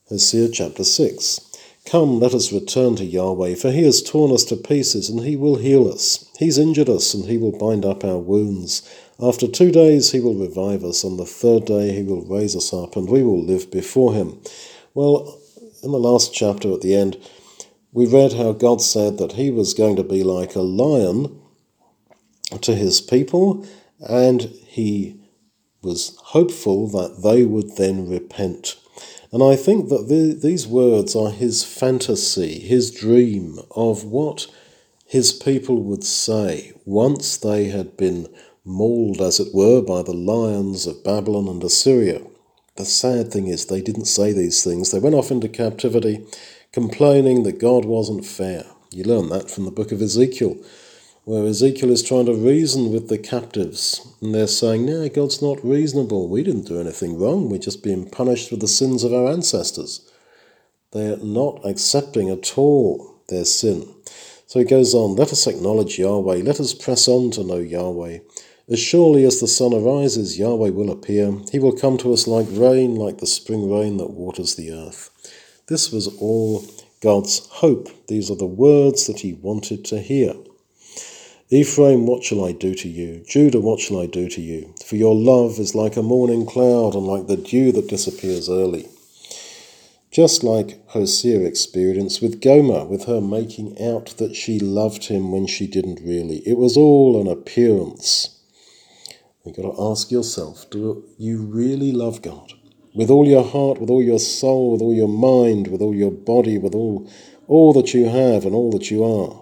Hosea chapter 6. Come, let us return to Yahweh, for he has torn us to pieces, and he will heal us. He's injured us, and he will bind up our wounds. After 2 days he will revive us. On the 3rd day he will raise us up, and we will live before him. Well, in the last chapter at the end, we read how God said that he was going to be like a lion to his people, and he was hopeful that they would then repent. And I think that these words are his fantasy, his dream of what his people would say once they had been mauled, as it were, by the lions of Babylon and Assyria. The sad thing is they didn't say these things. They went off into captivity, complaining that God wasn't fair. You learn that from the book of Ezekiel, where Ezekiel is trying to reason with the captives. And they're saying, no, God's not reasonable. We didn't do anything wrong. We're just being punished for the sins of our ancestors. They're not accepting at all their sin. So he goes on, let us acknowledge Yahweh. Let us press on to know Yahweh. As surely as the sun arises, Yahweh will appear. He will come to us like rain, like the spring rain that waters the earth. This was all God's hope. These are the words that he wanted to hear. Ephraim, what shall I do to you? Judah, what shall I do to you? For your love is like a morning cloud and like the dew that disappears early. Just like Hosea experienced with Gomer, with her making out that she loved him when she didn't really. It was all an appearance. You've got to ask yourself, do you really love God? With all your heart, with all your soul, with all your mind, with all your body, with all that you have and all that you are?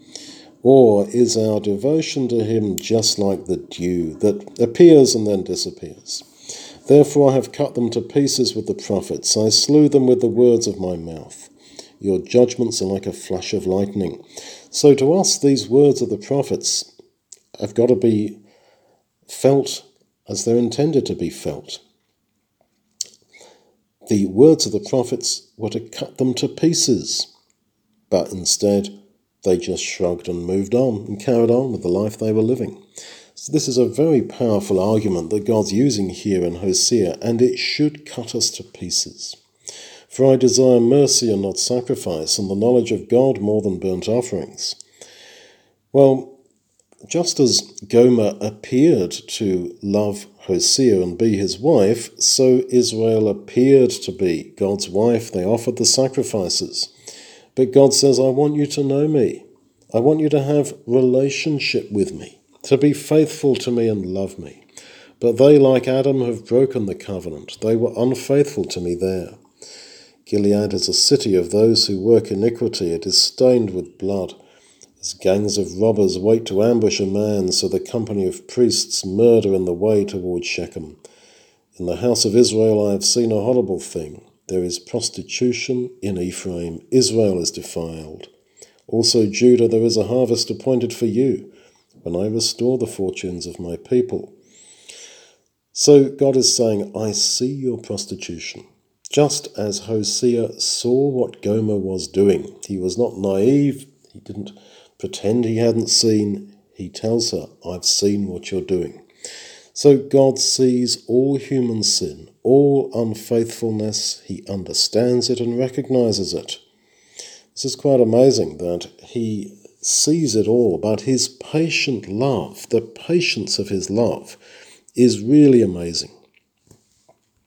Or is our devotion to him just like the dew that appears and then disappears? Therefore I have cut them to pieces with the prophets. I slew them with the words of my mouth. Your judgments are like a flash of lightning. So to us, these words of the prophets have got to be felt as they're intended to be felt. The words of the prophets were to cut them to pieces, but instead they just shrugged and moved on and carried on with the life they were living. So this is a very powerful argument that God's using here in Hosea, and it should cut us to pieces. For I desire mercy and not sacrifice, and the knowledge of God more than burnt offerings. Well, just as Gomer appeared to love Hosea and be his wife, so Israel appeared to be God's wife. They offered the sacrifices. But God says, I want you to know me. I want you to have relationship with me, to be faithful to me and love me. But they, like Adam, have broken the covenant. They were unfaithful to me there. Gilead is a city of those who work iniquity. It is stained with blood. As gangs of robbers wait to ambush a man, so the company of priests murder in the way toward Shechem. In the house of Israel I have seen a horrible thing. There is prostitution in Ephraim. Israel is defiled. Also, Judah, there is a harvest appointed for you, when I restore the fortunes of my people. So God is saying, I see your prostitution. Just as Hosea saw what Gomer was doing. He was not naive. He didn't pretend he hadn't seen. He tells her, I've seen what you're doing. So God sees all human sin, all unfaithfulness. He understands it and recognizes it. This is quite amazing that he sees it all, but his patient love, the patience of his love, is really amazing.